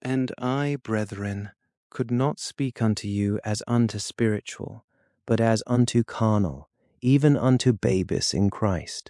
And I, brethren, could not speak unto you as unto spiritual, but as unto carnal, even unto babes in Christ.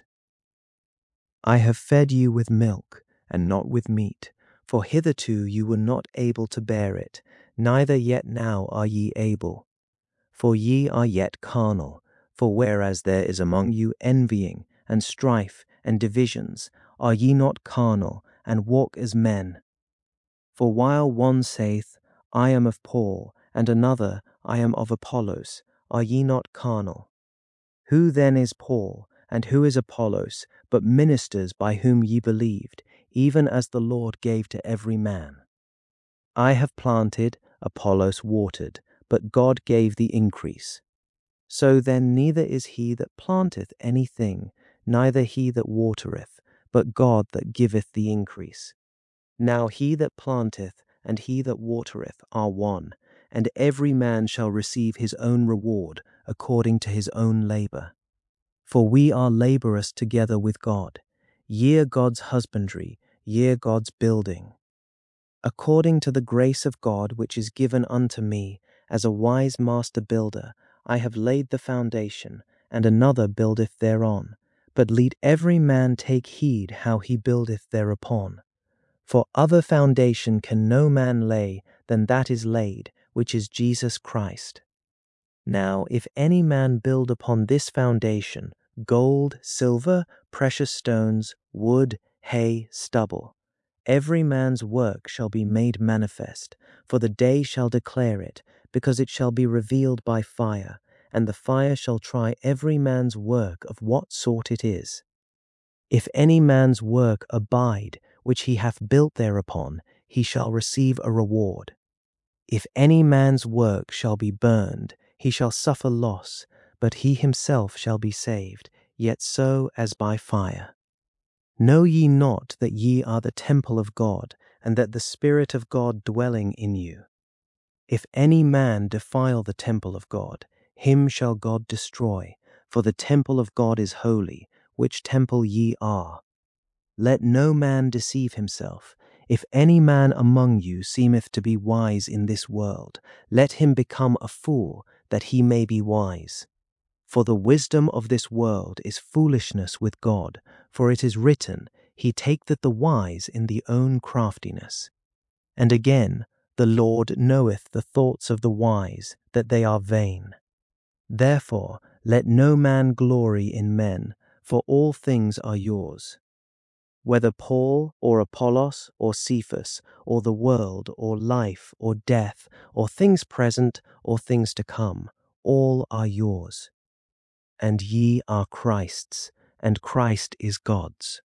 I have fed you with milk, and not with meat, for hitherto you were not able to bear it, neither yet now are ye able. For ye are yet carnal, for whereas there is among you envying, and strife, and divisions, are ye not carnal, and walk as men? For while one saith, I am of Paul, and another, I am of Apollos, are ye not carnal? Who then is Paul, and who is Apollos, but ministers by whom ye believed, even as the Lord gave to every man? I have planted, Apollos watered, but God gave the increase. So then neither is he that planteth anything, neither he that watereth, but God that giveth the increase. Now he that planteth and he that watereth are one, and every man shall receive his own reward according to his own labour. For we are labourers together with God. Ye are God's husbandry, ye are God's building. According to the grace of God which is given unto me, as a wise master builder, I have laid the foundation, and another buildeth thereon. But let every man take heed how he buildeth thereupon. For other foundation can no man lay than that is laid, which is Jesus Christ. Now if any man build upon this foundation gold, silver, precious stones, wood, hay, stubble, every man's work shall be made manifest, for the day shall declare it, because it shall be revealed by fire, and the fire shall try every man's work of what sort it is. If any man's work abide, which he hath built thereupon, he shall receive a reward. If any man's work shall be burned, he shall suffer loss, but he himself shall be saved, yet so as by fire. Know ye not that ye are the temple of God, and that the Spirit of God dwelling in you? If any man defile the temple of God, him shall God destroy, for the temple of God is holy, which temple ye are. Let no man deceive himself. If any man among you seemeth to be wise in this world, let him become a fool, that he may be wise. For the wisdom of this world is foolishness with God, for it is written, He taketh the wise in their own craftiness. And again, the Lord knoweth the thoughts of the wise, that they are vain. Therefore let no man glory in men, for all things are yours. Whether Paul, or Apollos, or Cephas, or the world, or life, or death, or things present, or things to come, all are yours. And ye are Christ's, and Christ is God's.